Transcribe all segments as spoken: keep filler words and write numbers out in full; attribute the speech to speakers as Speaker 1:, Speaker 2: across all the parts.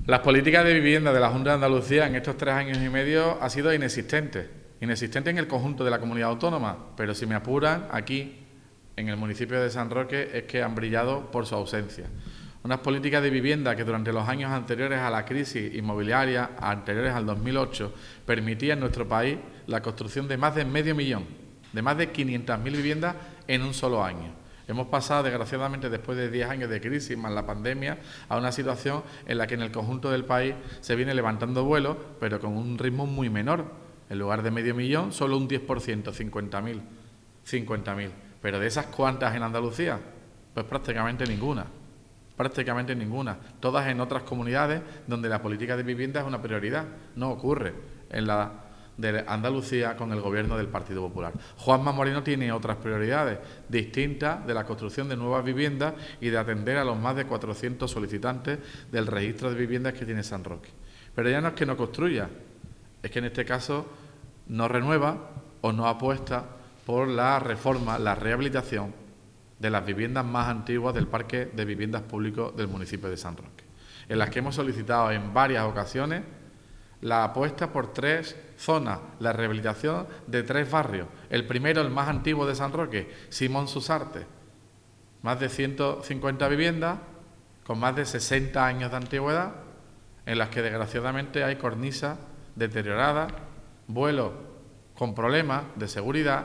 Speaker 1: Las políticas de vivienda de la Junta de Andalucía en estos tres años y medio ha sido inexistente, inexistente en el conjunto de la comunidad autónoma, pero si me apuran, aquí, en el municipio de San Roque, es que han brillado por su ausencia. Unas políticas de vivienda que durante los años anteriores a la crisis inmobiliaria, anteriores al dos mil ocho, permitían en nuestro país la construcción de más de medio millón, de más de quinientas mil viviendas en un solo año. Hemos pasado, desgraciadamente, después de diez años de crisis más la pandemia, a una situación en la que en el conjunto del país se viene levantando vuelo, pero con un ritmo muy menor. En lugar de medio millón, solo un diez por ciento, cincuenta mil. cincuenta mil. Pero de esas, ¿cuántas en Andalucía? Pues prácticamente ninguna. Prácticamente ninguna. Todas en otras comunidades donde la política de vivienda es una prioridad. No ocurre en la de Andalucía con el gobierno del Partido Popular. Juanma Moreno tiene otras prioridades distintas de la construcción de nuevas viviendas y de atender a los más de cuatrocientos solicitantes del registro de viviendas que tiene San Roque. Pero ya no es que no construya, es que en este caso no renueva o no apuesta por la reforma, la rehabilitación de las viviendas más antiguas del parque de viviendas públicos del municipio de San Roque, en las que hemos solicitado en varias ocasiones la apuesta por tres zonas, la rehabilitación de tres barrios. El primero, el más antiguo de San Roque, Simón Susarte, más de ciento cincuenta viviendas, con más de sesenta años de antigüedad, en las que desgraciadamente hay cornisas deterioradas, vuelos con problemas de seguridad,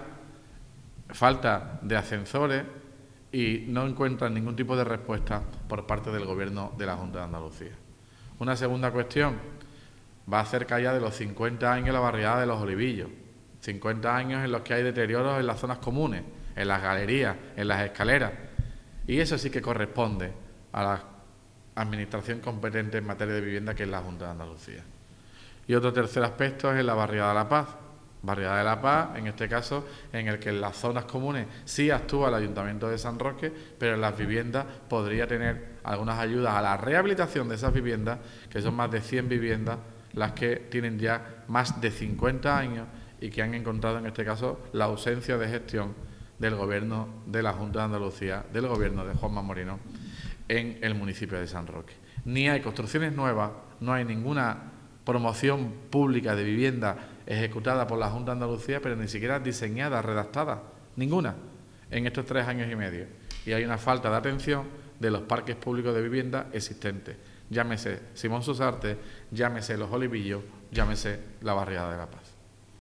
Speaker 1: falta de ascensores y no encuentran ningún tipo de respuesta por parte del Gobierno de la Junta de Andalucía. Una segunda cuestión, va cerca ya de los cincuenta años la barriada de los Olivillos, cincuenta años en los que hay deterioros en las zonas comunes, en las galerías, en las escaleras, y eso sí que corresponde a la administración competente en materia de vivienda, que es la Junta de Andalucía. Y otro tercer aspecto es en la barriada de La Paz, barriada de La Paz, en este caso, en el que en las zonas comunes sí actúa el Ayuntamiento de San Roque, pero en las viviendas podría tener algunas ayudas a la rehabilitación de esas viviendas, que son más de cien viviendas, las que tienen ya más de cincuenta años y que han encontrado en este caso la ausencia de gestión del Gobierno de la Junta de Andalucía, del Gobierno de Juanma Moreno en el municipio de San Roque. Ni hay construcciones nuevas, no hay ninguna promoción pública de vivienda ejecutada por la Junta de Andalucía, pero ni siquiera diseñada, redactada, ninguna, en estos tres años y medio. Y hay una falta de atención de los parques públicos de vivienda existentes. Llámese Simón Susarte, llámese Los Olivillos, llámese la barriada de La Paz.